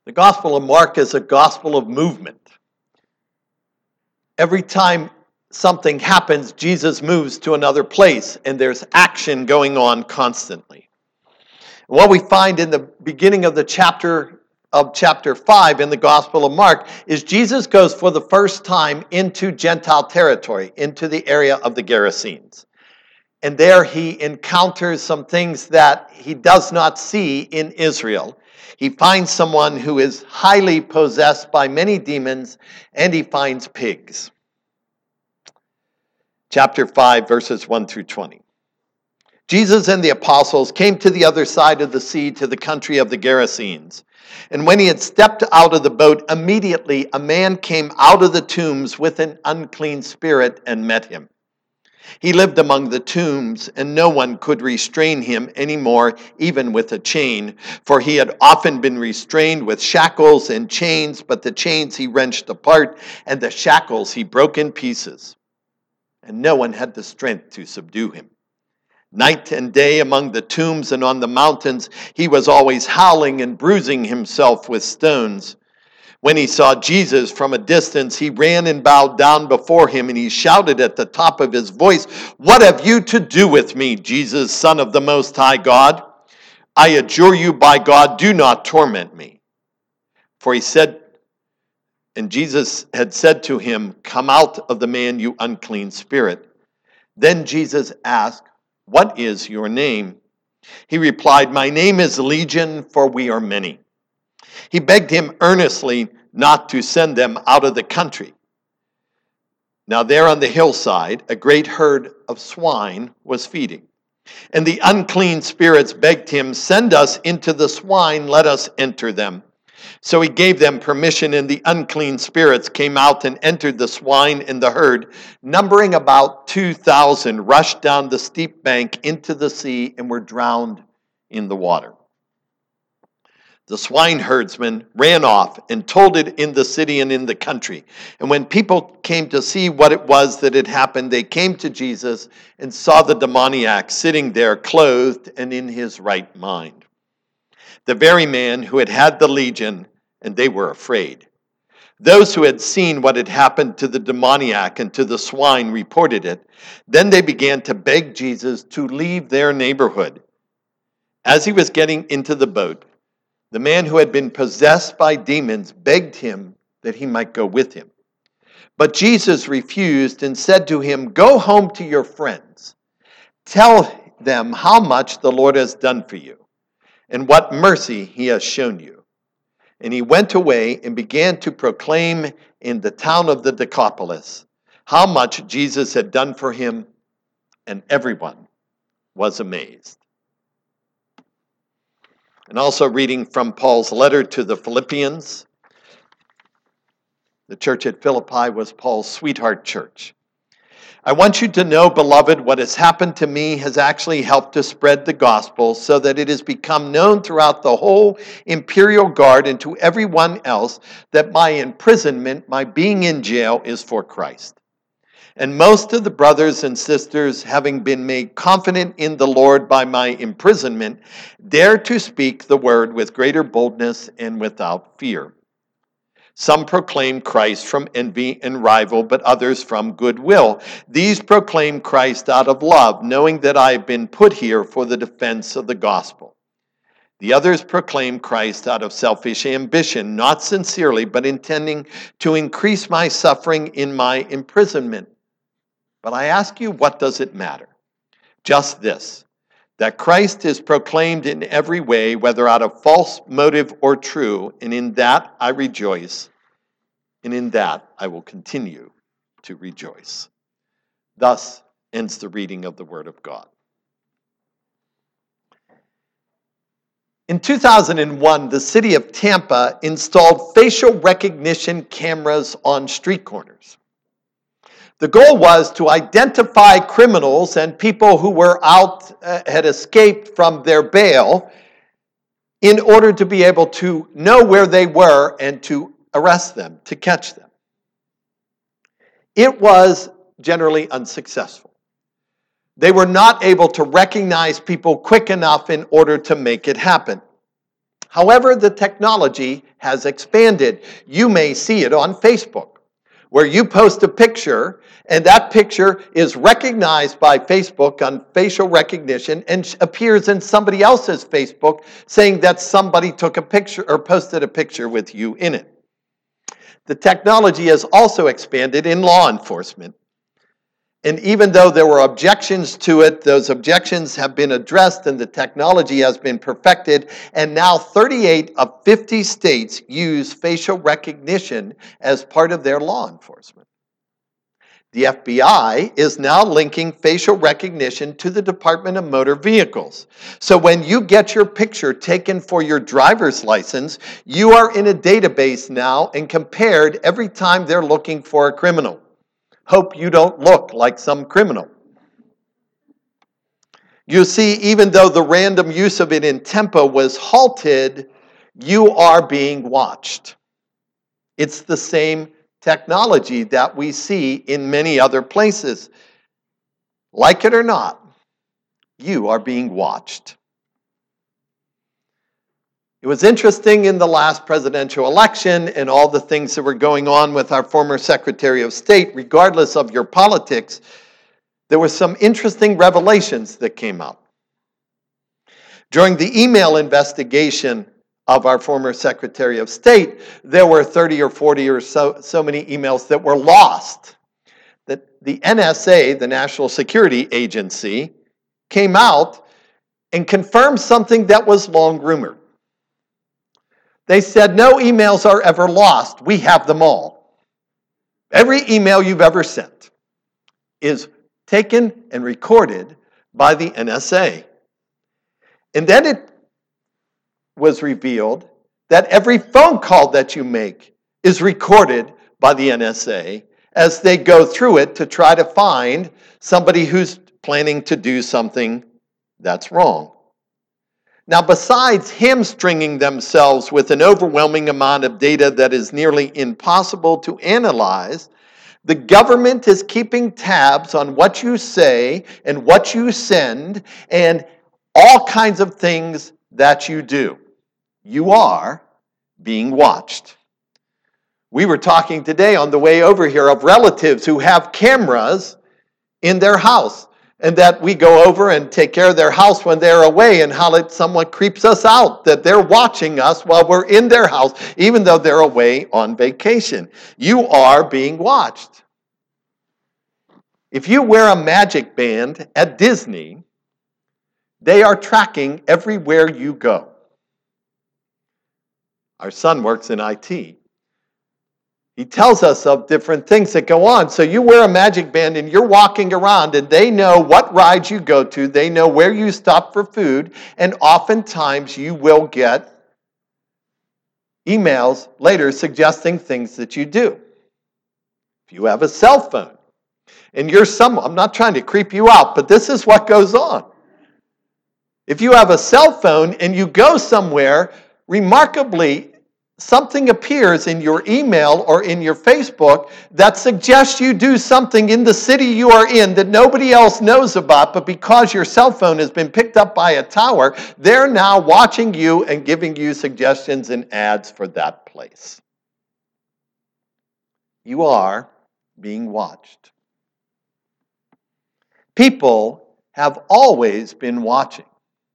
The Gospel of Mark is a gospel of movement. Every time something happens, Jesus moves to another place, and there's action going on constantly. What we find in the beginning of chapter 5 in the Gospel of Mark is Jesus goes for the first time into Gentile territory, into the area of the Gerasenes. And there he encounters some things that he does not see in Israel. He finds someone who is highly possessed by many demons, and he finds pigs. Chapter 5, verses 1 through 20. Jesus and the apostles came to the other side of the sea, to the country of the Gerasenes. And when he had stepped out of the boat, immediately a man came out of the tombs with an unclean spirit and met him. He lived among the tombs, and no one could restrain him anymore, even with a chain, for he had often been restrained with shackles and chains, but the chains he wrenched apart, and the shackles he broke in pieces. And no one had the strength to subdue him. Night and day among the tombs and on the mountains, he was always howling and bruising himself with stones. When he saw Jesus from a distance, he ran and bowed down before him, and he shouted at the top of his voice, "What have you to do with me, Jesus, Son of the Most High God? I adjure you by God, do not torment me." For he said, and Jesus had said to him, "Come out of the man, you unclean spirit." Then Jesus asked, "What is your name?" He replied, "My name is Legion, for we are many." He begged him earnestly not to send them out of the country. Now there on the hillside, a great herd of swine was feeding. And the unclean spirits begged him, "Send us into the swine, let us enter them." So he gave them permission, and the unclean spirits came out and entered the swine, and the herd, numbering about 2,000, rushed down the steep bank into the sea and were drowned in the water. The swineherdsmen ran off and told it in the city and in the country. And when people came to see what it was that had happened, they came to Jesus and saw the demoniac sitting there, clothed and in his right mind. The very man who had had the legion, and they were afraid. Those who had seen what had happened to the demoniac and to the swine reported it. Then they began to beg Jesus to leave their neighborhood. As he was getting into the boat, the man who had been possessed by demons begged him that he might go with him. But Jesus refused and said to him, "Go home to your friends. Tell them how much the Lord has done for you and what mercy he has shown you." And he went away and began to proclaim in the town of the Decapolis how much Jesus had done for him, and everyone was amazed. And also reading from Paul's letter to the Philippians. The church at Philippi was Paul's sweetheart church. "I want you to know, beloved, what has happened to me has actually helped to spread the gospel so that it has become known throughout the whole imperial guard and to everyone else that my imprisonment, my being in jail, is for Christ. And most of the brothers and sisters, having been made confident in the Lord by my imprisonment, dare to speak the word with greater boldness and without fear. Some proclaim Christ from envy and rival, but others from goodwill. These proclaim Christ out of love, knowing that I have been put here for the defense of the gospel. The others proclaim Christ out of selfish ambition, not sincerely, but intending to increase my suffering in my imprisonment. But I ask you, what does it matter? Just this, that Christ is proclaimed in every way, whether out of false motive or true, and in that I rejoice, and in that I will continue to rejoice." Thus ends the reading of the Word of God. In 2001, the city of Tampa installed facial recognition cameras on street corners. The goal was to identify criminals and people who were had escaped from their bail in order to be able to know where they were and to arrest them, to catch them. It was generally unsuccessful. They were not able to recognize people quick enough in order to make it happen. However, the technology has expanded. You may see it on Facebook, where you post a picture, and that picture is recognized by Facebook on facial recognition and appears in somebody else's Facebook saying that somebody took a picture or posted a picture with you in it. The technology has also expanded in law enforcement. And even though there were objections to it, those objections have been addressed and the technology has been perfected. And now 38 of 50 states use facial recognition as part of their law enforcement. The FBI is now linking facial recognition to the Department of Motor Vehicles. So when you get your picture taken for your driver's license, you are in a database now and compared every time they're looking for a criminal. Hope you don't look like some criminal. You see, even though the random use of it in Tempo was halted, you are being watched. It's the same technology that we see in many other places. Like it or not, you are being watched. It was interesting in the last presidential election and all the things that were going on with our former Secretary of State, regardless of your politics, there were some interesting revelations that came out. During the email investigation of our former Secretary of State, there were 30 or 40 or so many emails that were lost. That the NSA, the National Security Agency, came out and confirmed something that was long rumored. They said, no emails are ever lost. We have them all. Every email you've ever sent is taken and recorded by the NSA. And then it was revealed that every phone call that you make is recorded by the NSA as they go through it to try to find somebody who's planning to do something that's wrong. Now, besides hamstringing themselves with an overwhelming amount of data that is nearly impossible to analyze, the government is keeping tabs on what you say and what you send and all kinds of things that you do. You are being watched. We were talking today on the way over here of relatives who have cameras in their house, and that we go over and take care of their house when they're away, and how it somewhat creeps us out that they're watching us while we're in their house, even though they're away on vacation. You are being watched. If you wear a magic band at Disney, they are tracking everywhere you go. Our son works in IT. He tells us of different things that go on. So you wear a magic band and you're walking around and they know what rides you go to. They know where you stop for food. And oftentimes you will get emails later suggesting things that you do. If you have a cell phone and you're I'm not trying to creep you out, but this is what goes on. If you have a cell phone and you go somewhere, remarkably, something appears in your email or in your Facebook that suggests you do something in the city you are in that nobody else knows about, but because your cell phone has been picked up by a tower, they're now watching you and giving you suggestions and ads for that place. You are being watched. People have always been watching,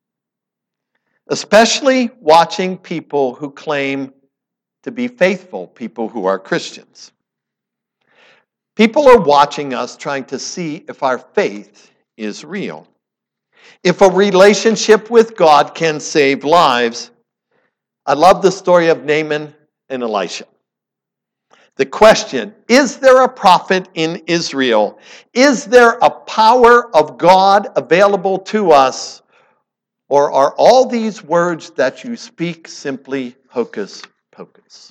especially watching people who claim to be faithful, people who are Christians. People are watching us trying to see if our faith is real. If a relationship with God can save lives. I love the story of Naaman and Elisha. The question, is there a prophet in Israel? Is there a power of God available to us? Or are all these words that you speak simply hocus pocus?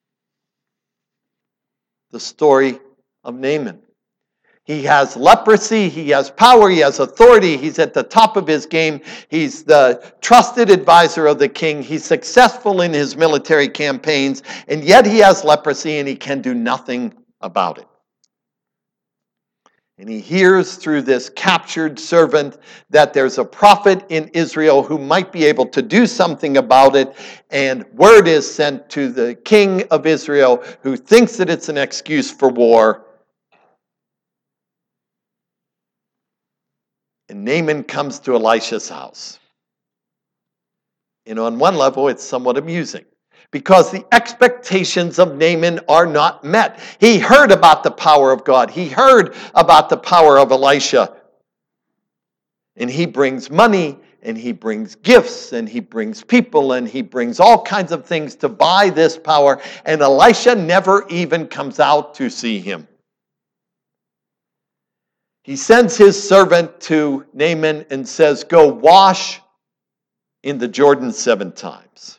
The story of Naaman. He has leprosy, he has power, he has authority, he's at the top of his game, he's the trusted advisor of the king, he's successful in his military campaigns, and yet he has leprosy and he can do nothing about it. And he hears through this captured servant that there's a prophet in Israel who might be able to do something about it. And word is sent to the king of Israel, who thinks that it's an excuse for war. And Naaman comes to Elisha's house. And on one level, it's somewhat amusing, because the expectations of Naaman are not met. He heard about the power of God. He heard about the power of Elisha. And he brings money, and he brings gifts, and he brings people, and he brings all kinds of things to buy this power. And Elisha never even comes out to see him. He sends his servant to Naaman and says, "Go wash in the Jordan 7 times.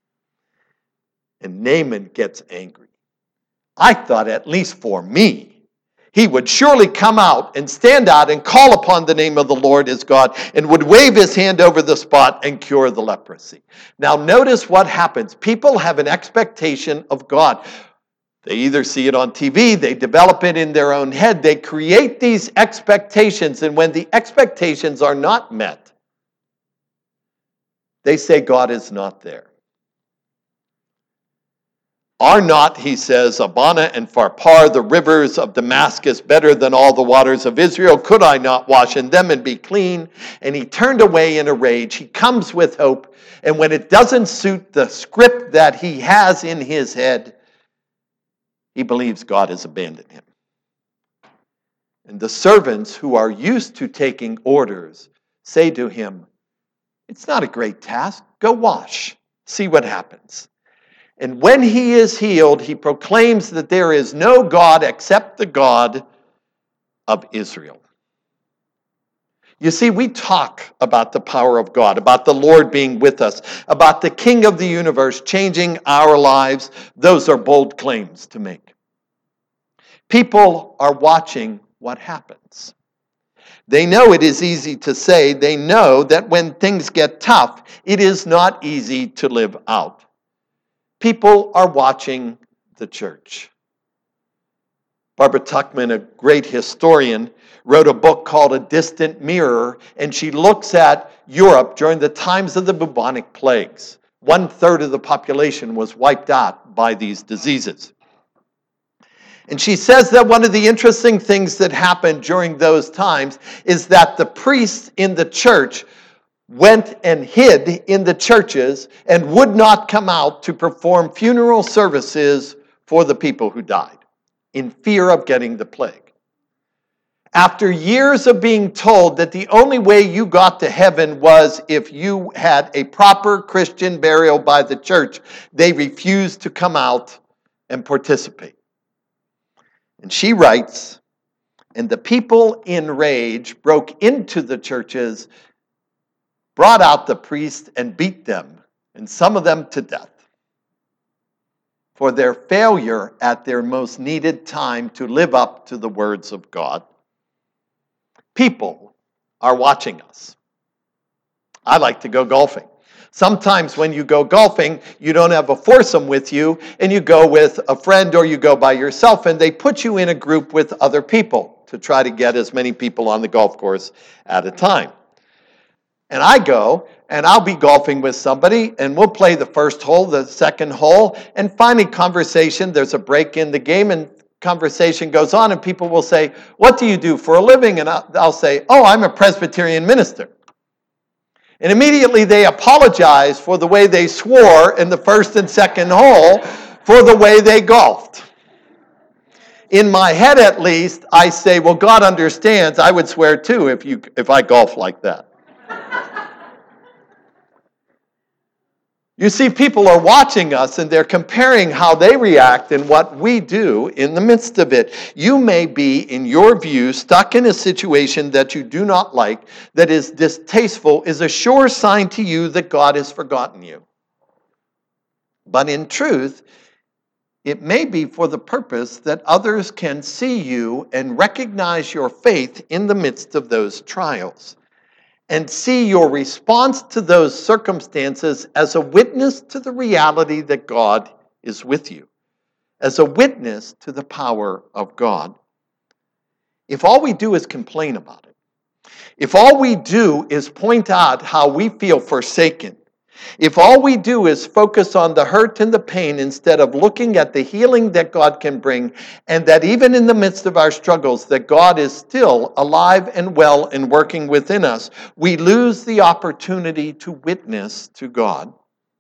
And Naaman gets angry. I thought, at least for me, he would surely come out and stand out and call upon the name of the Lord his God and would wave his hand over the spot and cure the leprosy. Now notice what happens. People have an expectation of God. They either see it on TV, they develop it in their own head, they create these expectations, and when the expectations are not met, they say God is not there. Are not, he says, Abana and Pharpar, the rivers of Damascus, better than all the waters of Israel? Could I not wash in them and be clean? And he turned away in a rage. He comes with hope. And when it doesn't suit the script that he has in his head, he believes God has abandoned him. And the servants who are used to taking orders say to him, "It's not a great task. Go wash. See what happens." And when he is healed, he proclaims that there is no God except the God of Israel. You see, we talk about the power of God, about the Lord being with us, about the King of the universe changing our lives. Those are bold claims to make. People are watching what happens. They know it is easy to say. They know that when things get tough, it is not easy to live out. People are watching the church. Barbara Tuchman, a great historian, wrote a book called A Distant Mirror, and she looks at Europe during the times of the bubonic plagues. 1/3 of the population was wiped out by these diseases. And she says that one of the interesting things that happened during those times is that the priests in the church went and hid in the churches and would not come out to perform funeral services for the people who died in fear of getting the plague. After years of being told that the only way you got to heaven was if you had a proper Christian burial by the church, they refused to come out and participate. And she writes, "And the people in rage broke into the churches, brought out the priests and beat them, and some of them to death, for their failure at their most needed time to live up to the words of God." People are watching us. I like to go golfing. Sometimes when you go golfing, you don't have a foursome with you, and you go with a friend or you go by yourself, and they put you in a group with other people to try to get as many people on the golf course at a time. And I go, and I'll be golfing with somebody, and we'll play the first hole, the second hole, and finally conversation, there's a break in the game, and conversation goes on, and people will say, "What do you do for a living?" And I'll say, "Oh, I'm a Presbyterian minister." And immediately they apologize for the way they swore in the first and second hole for the way they golfed. In my head, at least, I say, well, God understands. I would swear too if I golf like that. You see, people are watching us and they're comparing how they react and what we do in the midst of it. You may be, in your view, stuck in a situation that you do not like, that is distasteful, is a sure sign to you that God has forgotten you. But in truth, it may be for the purpose that others can see you and recognize your faith in the midst of those trials, and see your response to those circumstances as a witness to the reality that God is with you, as a witness to the power of God. if all we do is complain about it, if all we do is point out how we feel forsaken, if all we do is focus on the hurt and the pain instead of looking at the healing that God can bring, and that even in the midst of our struggles, that God is still alive and well and working within us, we lose the opportunity to witness to God.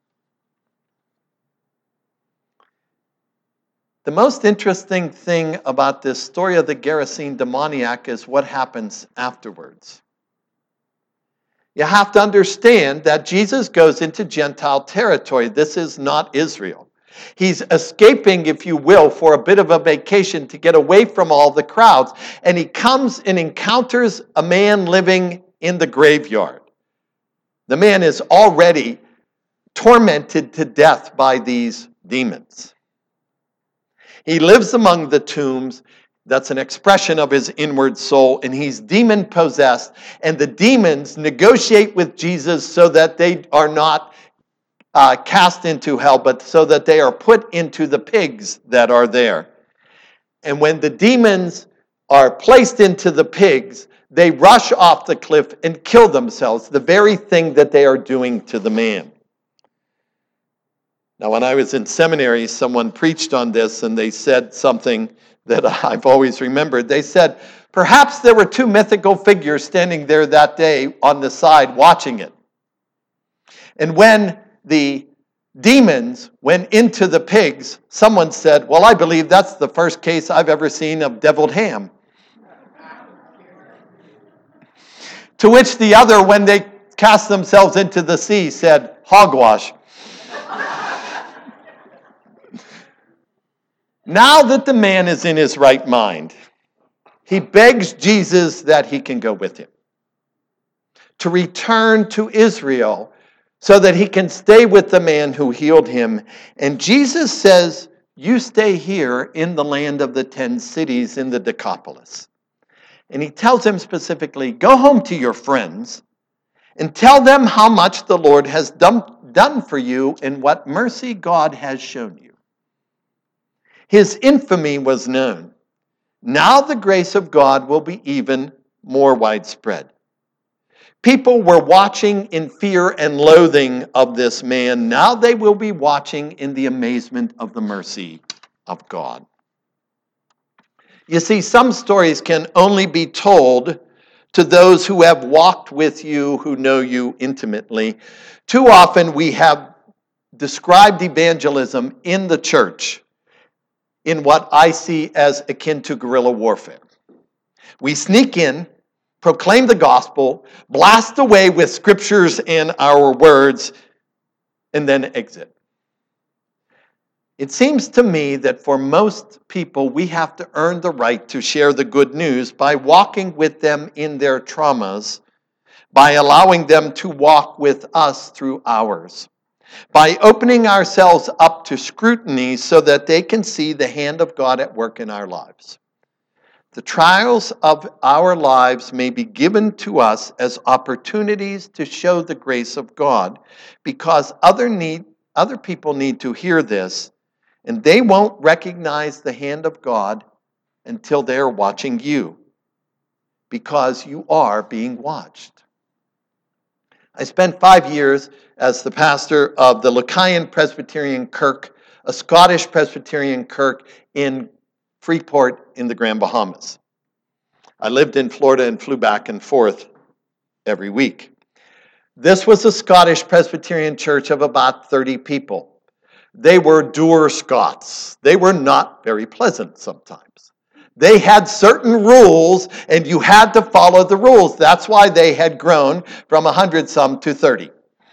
The most interesting thing about this story of the Gerasene demoniac is what happens afterwards. You have to understand that Jesus goes into Gentile territory. This is not Israel. He's escaping, if you will, for a bit of a vacation to get away from all the crowds. And he comes and encounters a man living in the graveyard. The man is already tormented to death by these demons. He lives among the tombs. That's an expression of his inward soul, and he's demon-possessed. And the demons negotiate with Jesus so that they are not cast into hell, but so that they are put into the pigs that are there. And when the demons are placed into the pigs, they rush off the cliff and kill themselves, the very thing that they are doing to the man. Now, when I was in seminary, someone preached on this, and they said something that I've always remembered. They said, perhaps there were two mythical figures standing there that day on the side watching it. And when the demons went into the pigs, someone said, well, I believe that's the first case I've ever seen of deviled ham. To which the other, when they cast themselves into the sea, said, hogwash. Now that the man is in his right mind, he begs Jesus that he can go with him, to return to Israel so that he can stay with the man who healed him. And Jesus says, you stay here in the land of the 10 cities in the Decapolis. And he tells him specifically, go home to your friends and tell them how much the Lord has done for you and what mercy God has shown you. His infamy was known. Now the grace of God will be even more widespread. People were watching in fear and loathing of this man. Now they will be watching in the amazement of the mercy of God. You see, some stories can only be told to those who have walked with you, who know you intimately. Too often we have described evangelism in the church in what I see as akin to guerrilla warfare. We sneak in, proclaim the gospel, blast away with scriptures and our words, and then exit. It seems to me that for most people, we have to earn the right to share the good news by walking with them in their traumas, by allowing them to walk with us through ours, by opening ourselves up to scrutiny so that they can see the hand of God at work in our lives. The trials of our lives may be given to us as opportunities to show the grace of God, because other people need to hear this, and they won't recognize the hand of God until they're watching you, because you are being watched. I spent 5 years as the pastor of the Lucayan Presbyterian Kirk, a Scottish Presbyterian kirk in Freeport in the Grand Bahamas. I lived in Florida and flew back and forth every week. This was a Scottish Presbyterian church of about 30 people. They were dour Scots. They were not very pleasant sometimes. They had certain rules, and you had to follow the rules. That's why they had grown from 100-some to 30.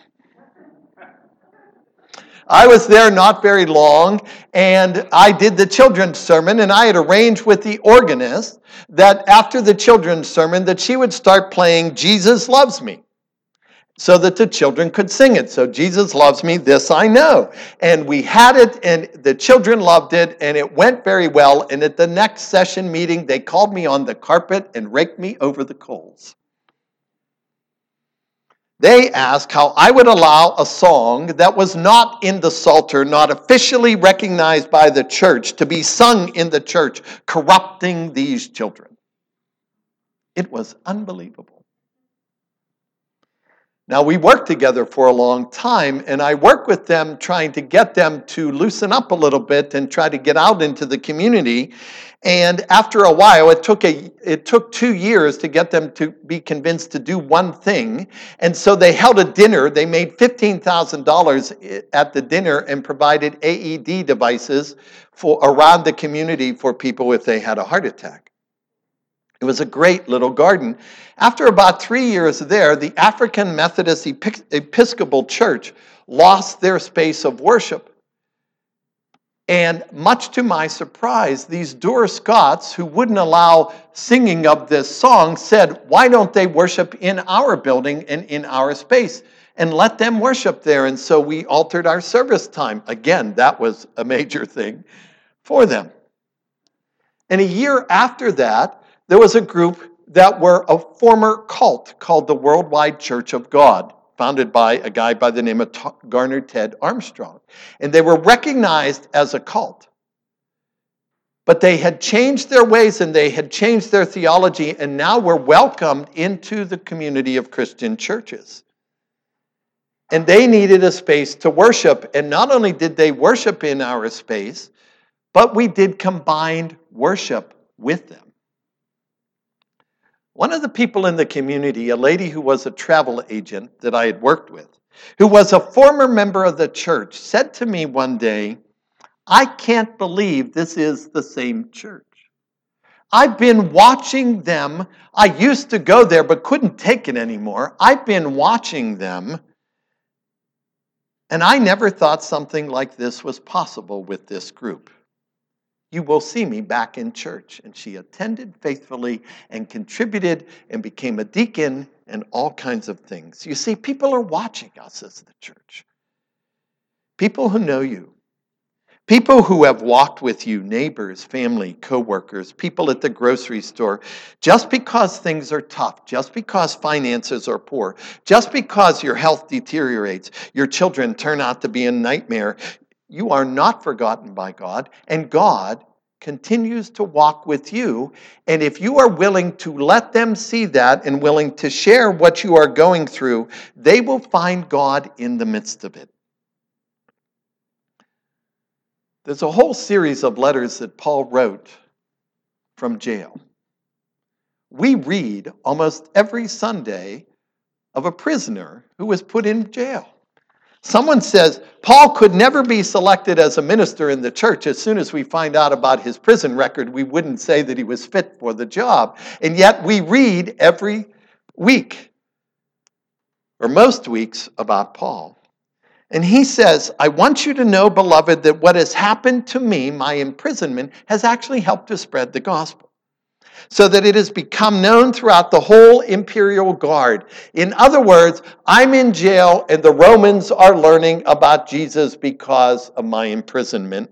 I was there not very long, and I did the children's sermon, and I had arranged with the organist that after the children's sermon that she would start playing Jesus Loves Me, so that the children could sing it. So Jesus loves me, this I know. And we had it, and the children loved it, and it went very well. And at the next session meeting, they called me on the carpet and raked me over the coals. They asked how I would allow a song that was not in the Psalter, not officially recognized by the church, to be sung in the church, corrupting these children. It was unbelievable. Now, we worked together for a long time, and I worked with them trying to get them to loosen up a little bit and try to get out into the community. And after a while, it took 2 years to get them to be convinced to do one thing. And so they held a dinner. They made $15,000 at the dinner and provided AED devices for around the community for people if they had a heart attack. It was a great little garden. After about 3 years there, the African Methodist Episcopal Church lost their space of worship. And much to my surprise, these Duer Scots, who wouldn't allow singing of this song, said, why don't they worship in our building and in our space? And let them worship there. And so we altered our service time. Again, that was a major thing for them. And a year after that, there was a group that were a former cult called the Worldwide Church of God, founded by a guy by the name of Garner Ted Armstrong. And they were recognized as a cult. But they had changed their ways and they had changed their theology and now were welcomed into the community of Christian churches. And they needed a space to worship. And not only did they worship in our space, but we did combined worship with them. One of the people in the community, a lady who was a travel agent that I had worked with, who was a former member of the church, said to me one day, I can't believe this is the same church. I've been watching them. I used to go there but couldn't take it anymore. I've been watching them, and I never thought something like this was possible with this group. You will see me back in church. And she attended faithfully and contributed and became a deacon and all kinds of things. You see, people are watching us as the church. People who know you. People who have walked with you, neighbors, family, co-workers, people at the grocery store. Just because things are tough, just because finances are poor, just because your health deteriorates, your children turn out to be a nightmare, you are not forgotten by God, and God continues to walk with you. And if you are willing to let them see that and willing to share what you are going through, they will find God in the midst of it. There's a whole series of letters that Paul wrote from jail. We read almost every Sunday of a prisoner who was put in jail. Someone says, Paul could never be selected as a minister in the church. As soon as we find out about his prison record, we wouldn't say that he was fit for the job. And yet we read every week, or most weeks, about Paul. And he says, I want you to know, beloved, that what has happened to me, my imprisonment, has actually helped to spread the gospel, so that it has become known throughout the whole imperial guard. In other words, I'm in jail and the Romans are learning about Jesus because of my imprisonment.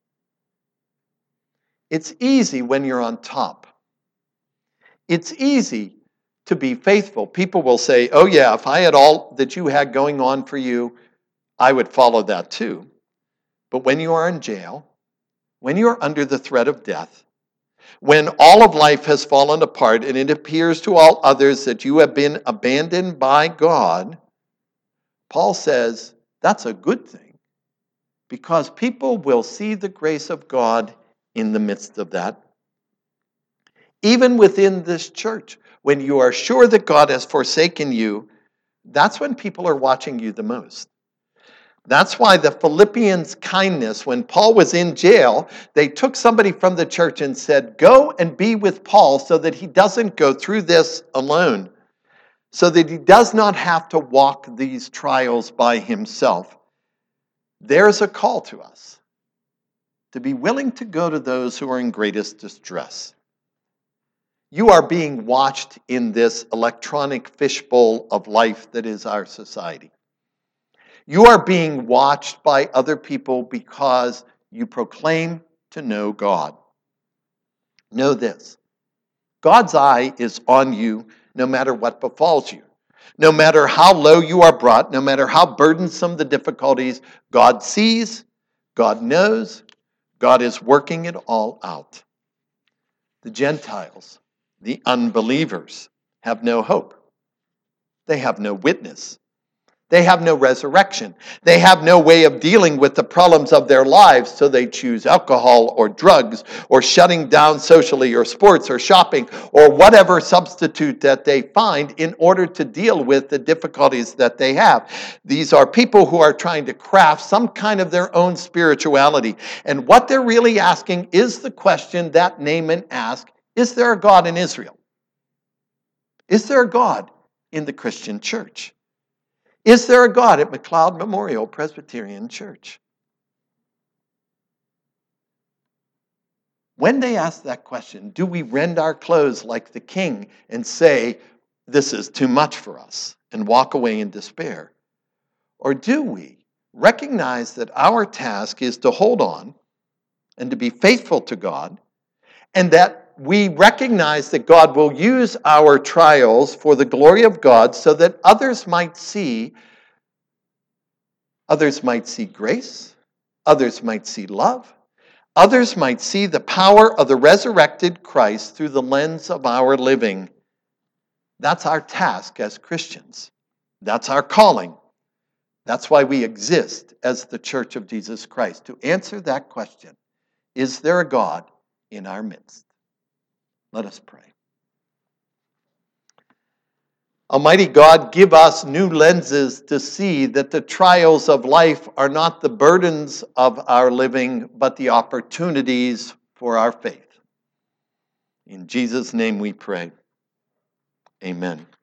It's easy when you're on top. It's easy to be faithful. People will say, oh yeah, if I had all that you had going on for you, I would follow that too. But when you are in jail, when you are under the threat of death, when all of life has fallen apart and it appears to all others that you have been abandoned by God, Paul says that's a good thing because people will see the grace of God in the midst of that. Even within this church, when you are sure that God has forsaken you, that's when people are watching you the most. That's why the Philippians' kindness, when Paul was in jail, they took somebody from the church and said, go and be with Paul so that he doesn't go through this alone, so that he does not have to walk these trials by himself. There's a call to us to be willing to go to those who are in greatest distress. You are being watched in this electronic fishbowl of life that is our society. You are being watched by other people because you proclaim to know God. Know this. God's eye is on you no matter what befalls you. No matter how low you are brought, no matter how burdensome the difficulties, God sees, God knows, God is working it all out. The Gentiles, The unbelievers have no hope. They have no witness. They have no resurrection. They have no way of dealing with the problems of their lives, so they choose alcohol or drugs or shutting down socially or sports or shopping or whatever substitute that they find in order to deal with the difficulties that they have. These are people who are trying to craft some kind of their own spirituality. And what they're really asking is the question that Naaman asked, is there a God in Israel? Is there a God in the Christian church? Is there a God at McLeod Memorial Presbyterian Church? When they ask that question, do we rend our clothes like the king and say, this is too much for us, and walk away in despair? Or do we recognize that our task is to hold on and to be faithful to God, and that we recognize that God will use our trials for the glory of God so that others might see grace, others might see love, others might see the power of the resurrected Christ through the lens of our living. That's our task as Christians. That's our calling. That's why we exist as the Church of Jesus Christ, to answer that question. Is there a God in our midst? Let us pray. Almighty God, give us new lenses to see that the trials of life are not the burdens of our living, but the opportunities for our faith. In Jesus' name we pray. Amen.